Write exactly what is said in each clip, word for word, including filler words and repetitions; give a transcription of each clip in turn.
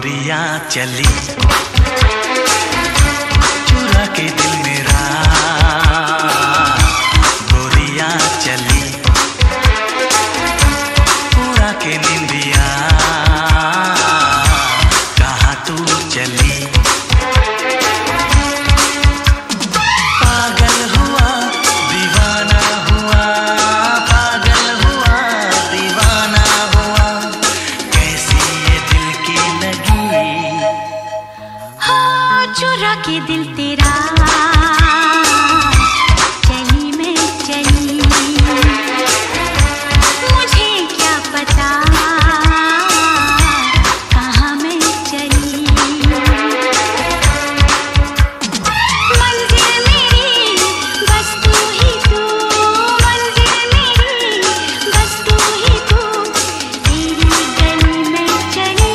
गोरियां चली चुरा के दिल मेरा, गोरियां चली उड़ा के निंदिया, कहाँ तू चली। पागल हुआ दीवाना हुआ, पागल हुआ दीवाना हुआ, कैसी ये दिल की लगी। हाँ चुरा के दिल तेरा चली मैं चली, मुझे क्या पता कहाँ मैं चली। मंजिल मेरी बस तू ही तू, मंजिल मेरी बस तू ही तू, तेरी गली में चली।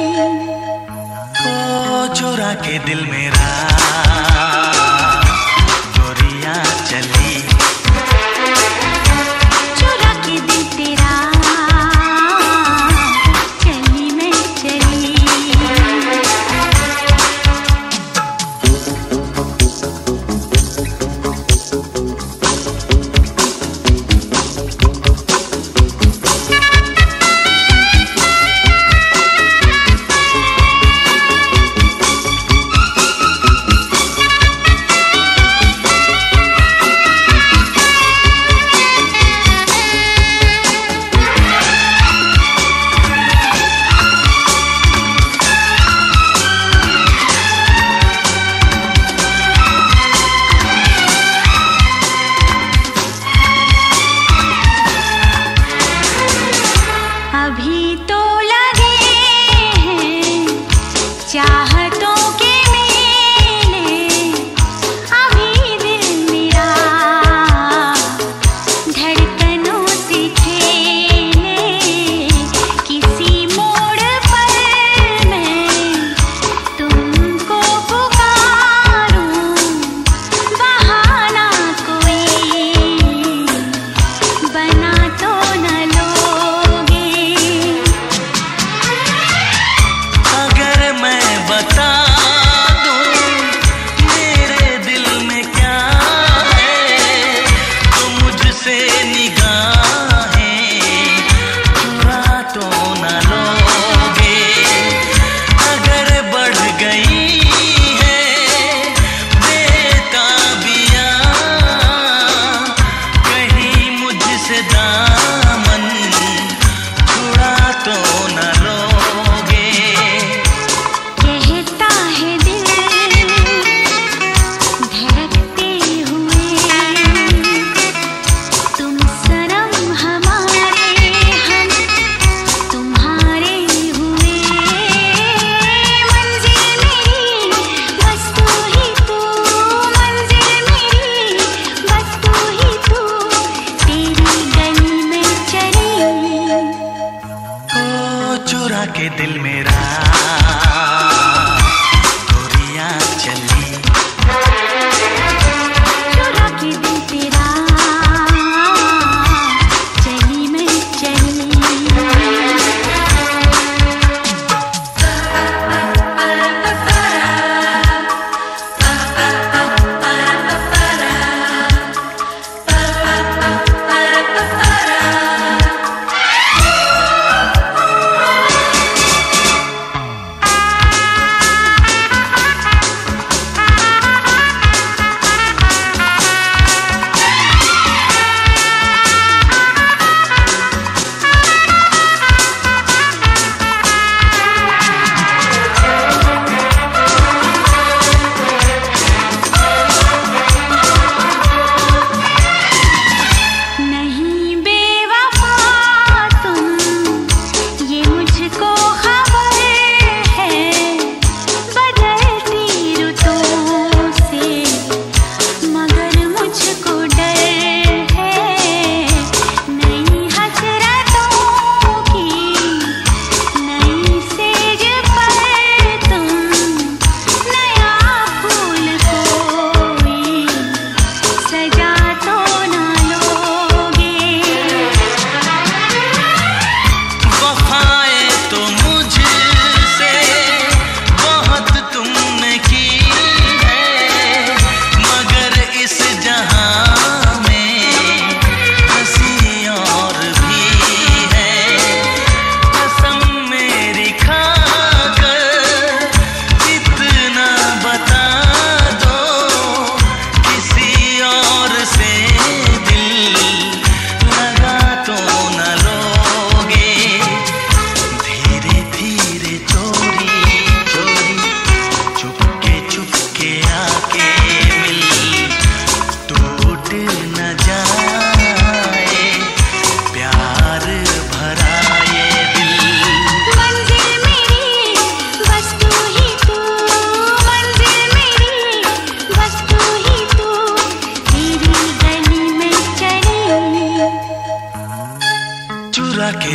ओ चुरा के दिल मेरा, गोरियां चली चुरा के दिल तेरा चली मैं चली।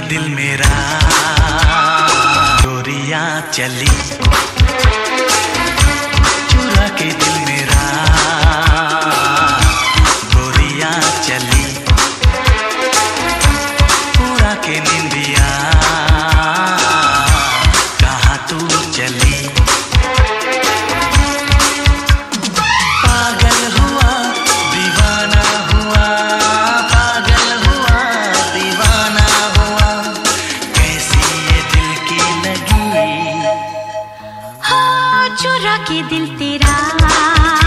दिल मेरा गोरियां चली चुरा के दिल मेरा गोरियां चली पूरा के निंदिया कहाँ तू चली पागल हुआ दीवाना हुआ पागल हुआ दीवाना हुआ कैसी ये दिल की लगी हो चुरा के दिल तेरा